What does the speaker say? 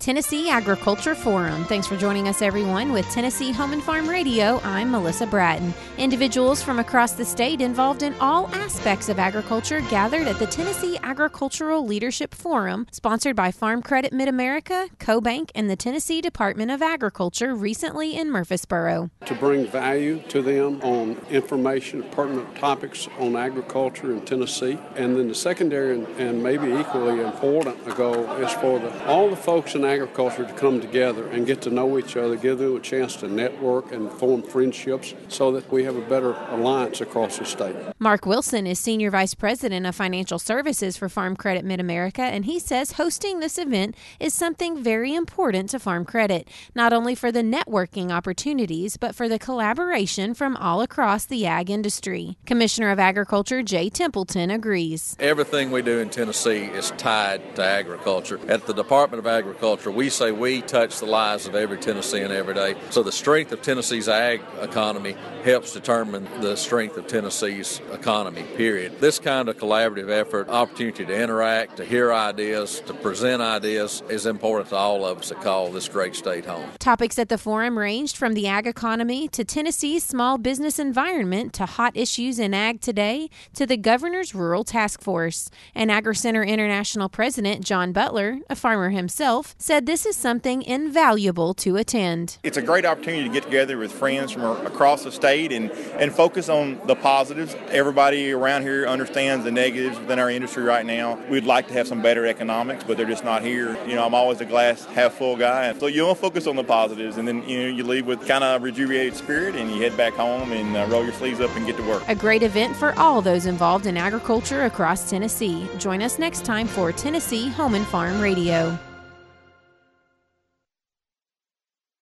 Tennessee Agriculture Forum. Thanks for joining us, everyone. With Tennessee Home and Farm Radio, I'm Melissa Bratton. Individuals from across the state involved in all aspects of agriculture gathered at the Tennessee Agricultural Leadership Forum, sponsored by Farm Credit Mid-America, CoBank, and the Tennessee Department of Agriculture recently in Murfreesboro. To bring value to them on information, pertinent topics on agriculture in Tennessee. And then the secondary and maybe equally important goal is for all the folks in agriculture to come together and get to know each other, give them a chance to network and form friendships so that we have a better alliance across the state. Mark Wilson is Senior Vice President of Financial Services for Farm Credit Mid-America, and he says hosting this event is something very important to Farm Credit, not only for the networking opportunities, but for the collaboration from all across the ag industry. Commissioner of Agriculture Jay Templeton agrees. Everything we do in Tennessee is tied to agriculture. At the Department of Agriculture, we say we touch the lives of every Tennessean every day. So the strength of Tennessee's ag economy helps determine the strength of Tennessee's economy, period. This kind of collaborative effort, opportunity to interact, to hear ideas, to present ideas, is important to all of us that call this great state home. Topics at the forum ranged from the ag economy to Tennessee's small business environment to hot issues in ag today to the governor's rural task force. And AgriCenter International President John Butler, a farmer himself, said this is something invaluable to attend. It's a great opportunity to get together with friends from across the state and focus on the positives. Everybody around here understands the negatives within our industry right now. We'd like to have some better economics, but they're just not here. I'm always a glass half full guy. So you'll focus on the positives, and then you leave with kind of a rejuvenated spirit, and you head back home and roll your sleeves up and get to work. A great event for all those involved in agriculture across Tennessee. Join us next time for Tennessee Home and Farm Radio.